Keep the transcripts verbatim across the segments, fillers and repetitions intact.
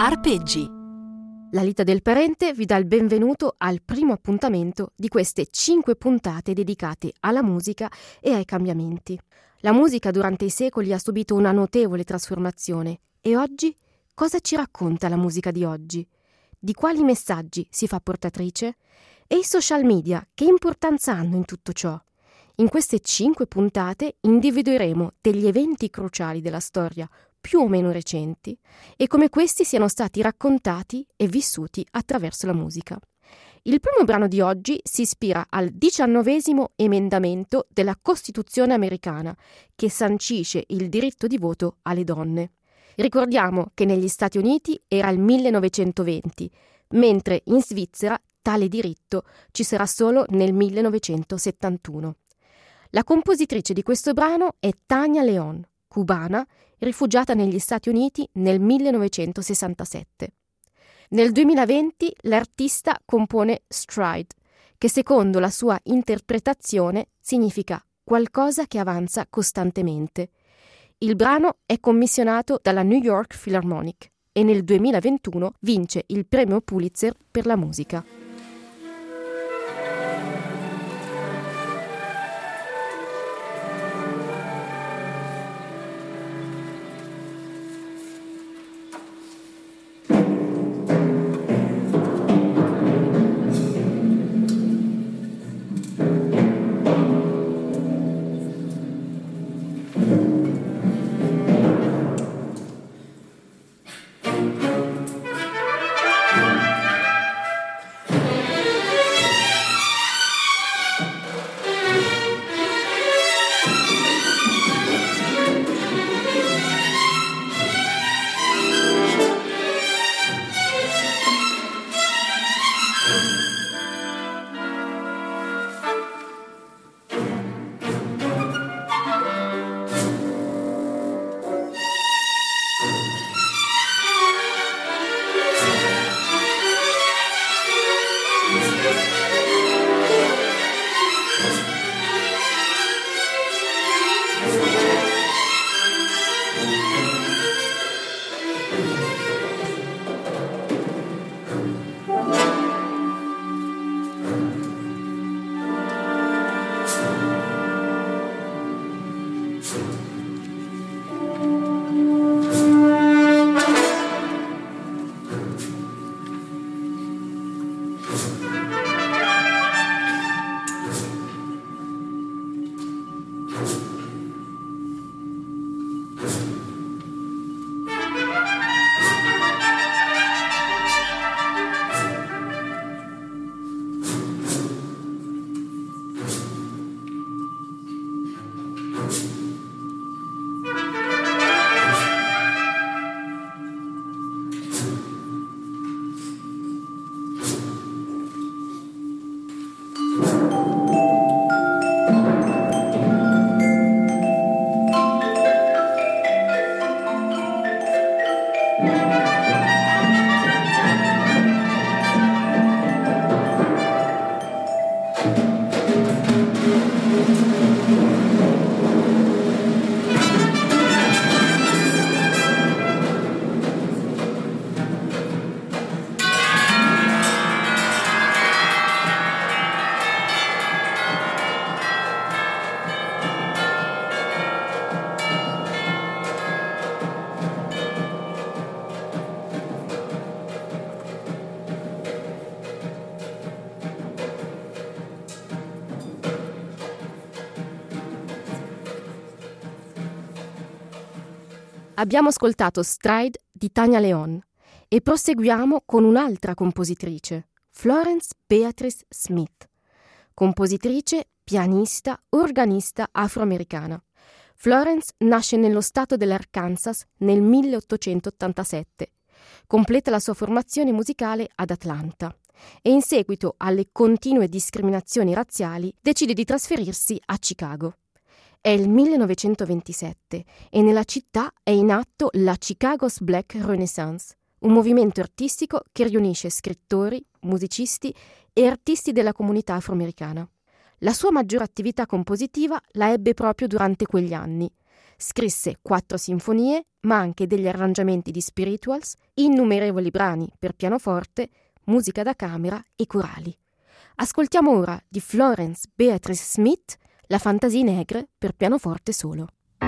Arpeggi. La Lita del Parente vi dà il benvenuto al primo appuntamento di queste cinque puntate dedicate alla musica e ai cambiamenti. La musica durante i secoli ha subito una notevole trasformazione e oggi cosa ci racconta la musica di oggi? Di quali messaggi si fa portatrice? E i social media che importanza hanno in tutto ciò? In queste cinque puntate individueremo degli eventi cruciali della storia più o meno recenti e come questi siano stati raccontati e vissuti attraverso la musica. Il primo brano di oggi si ispira al diciannovesimo emendamento della Costituzione americana che sancisce il diritto di voto alle donne. Ricordiamo che negli Stati Uniti era il millenovecentoventi, mentre in Svizzera tale diritto ci sarà solo nel millenovecentosettantuno. La compositrice di questo brano è Tania León, cubana, rifugiata negli Stati Uniti nel millenovecentosessantasette. Nel duemilaventi l'artista compone Stride, che secondo la sua interpretazione significa qualcosa che avanza costantemente. Il brano è commissionato dalla New York Philharmonic e nel duemilaventuno vince il premio Pulitzer per la musica. Abbiamo ascoltato Stride di Tania León e proseguiamo con un'altra compositrice, Florence Beatrice Smith, compositrice, pianista, organista afroamericana. Florence nasce nello stato dell'Arkansas nel milleottocentottantasette, completa la sua formazione musicale ad Atlanta e in seguito alle continue discriminazioni razziali decide di trasferirsi a Chicago. È il millenovecentoventisette e nella città è in atto la Chicago's Black Renaissance, un movimento artistico che riunisce scrittori, musicisti e artisti della comunità afroamericana. La sua maggiore attività compositiva la ebbe proprio durante quegli anni, Scrisse quattro sinfonie, ma anche degli arrangiamenti di spirituals, innumerevoli brani per pianoforte, musica da camera e corali. Ascoltiamo ora di Florence Beatrice Smith la Fantasie Negre per pianoforte solo.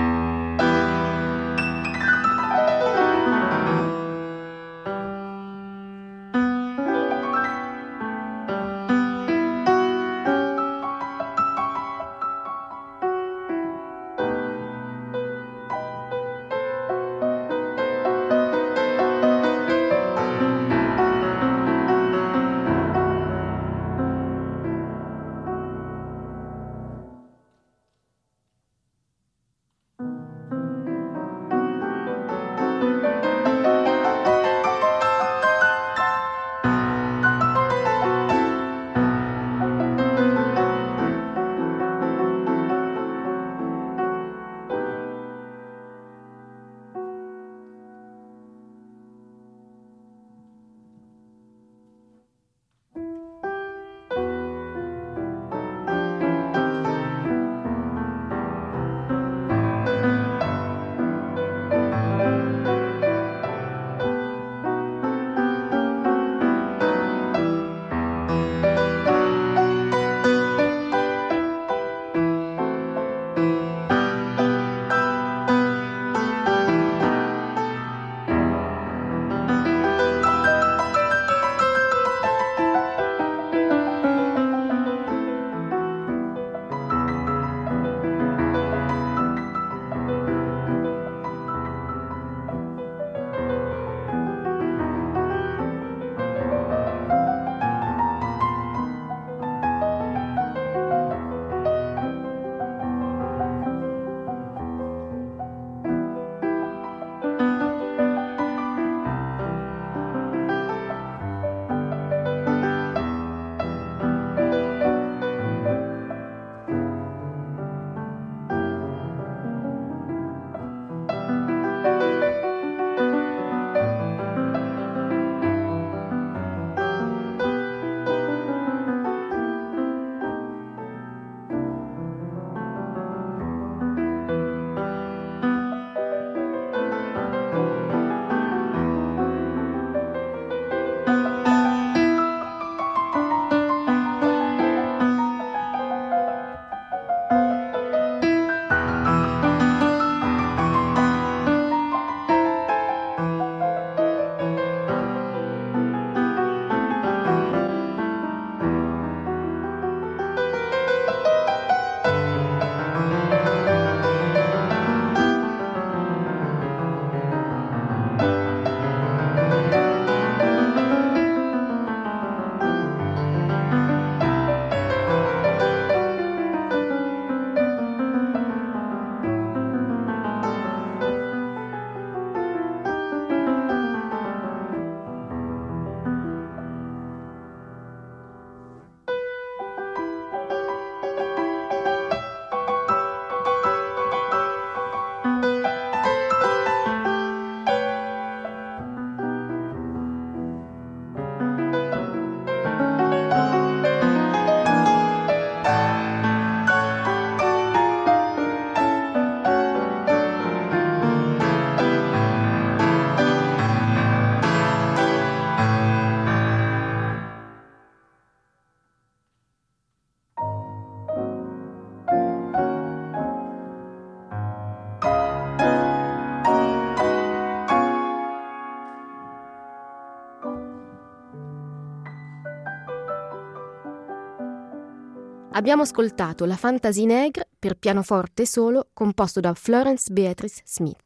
Abbiamo ascoltato la Fantasie Negre per pianoforte solo, composto da Florence Beatrice Smith.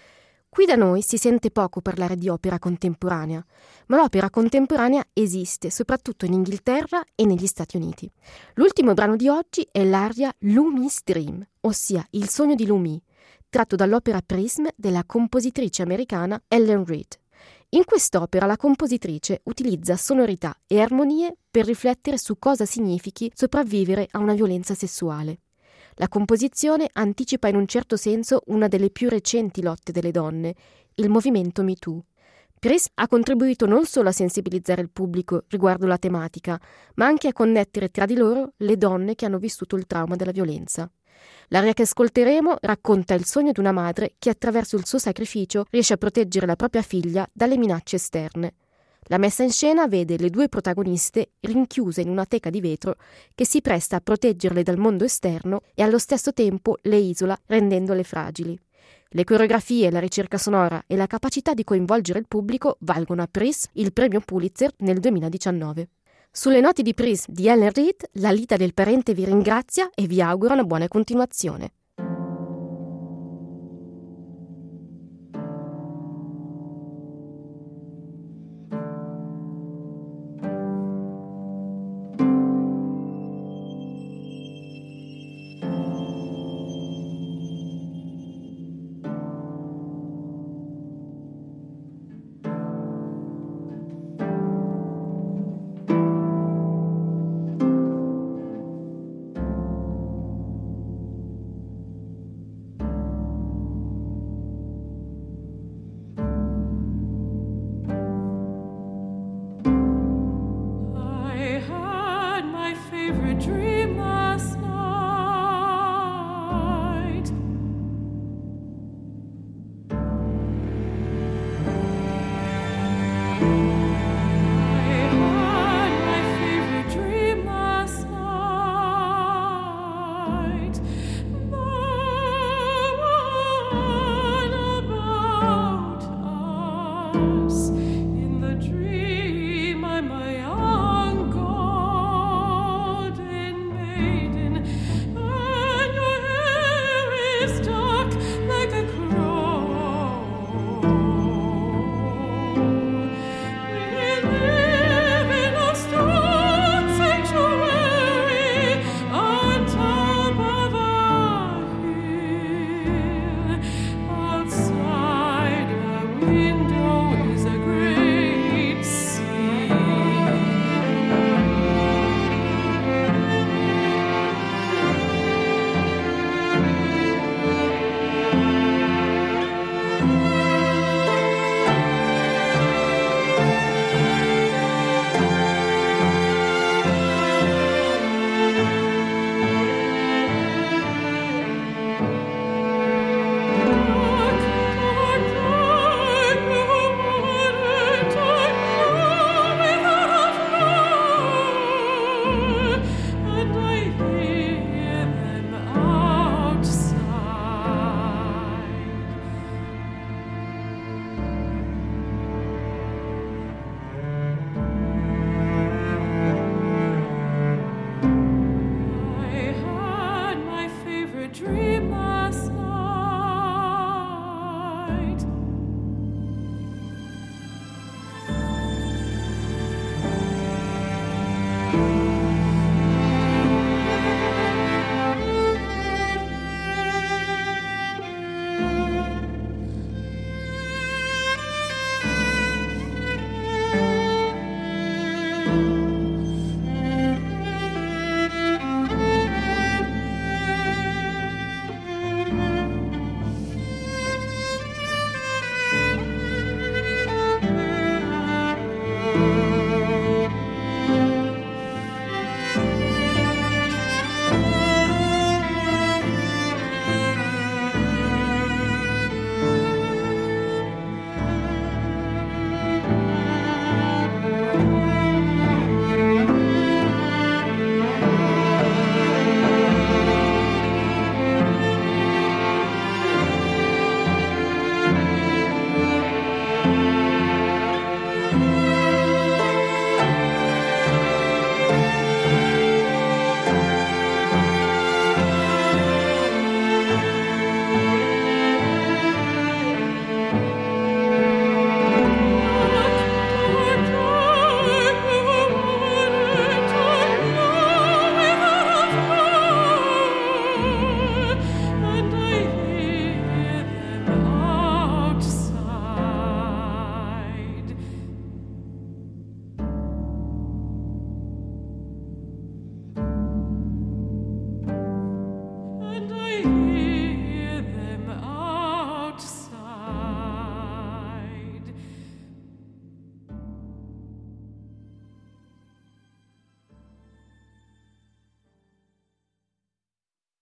Qui da noi si sente poco parlare di opera contemporanea, ma l'opera contemporanea esiste soprattutto in Inghilterra e negli Stati Uniti. L'ultimo brano di oggi è l'aria Lumi's Dream, ossia Il sogno di Lumi, tratto dall'opera Prism della compositrice americana Ellen Reed. In quest'opera la compositrice utilizza sonorità e armonie per riflettere su cosa significhi sopravvivere a una violenza sessuale. La composizione anticipa in un certo senso una delle più recenti lotte delle donne, il movimento Me Too. Prism ha contribuito non solo a sensibilizzare il pubblico riguardo la tematica, ma anche a connettere tra di loro le donne che hanno vissuto il trauma della violenza. L'aria che ascolteremo racconta il sogno di una madre che attraverso il suo sacrificio riesce a proteggere la propria figlia dalle minacce esterne. La messa in scena vede le due protagoniste rinchiuse in una teca di vetro che si presta a proteggerle dal mondo esterno e allo stesso tempo le isola rendendole fragili. Le coreografie, la ricerca sonora e la capacità di coinvolgere il pubblico valgono a Pris il premio Pulitzer nel duemiladiciannove. Sulle noti di Pris di Ellen Reed, la Lita del Parente vi ringrazia e vi augura una buona continuazione.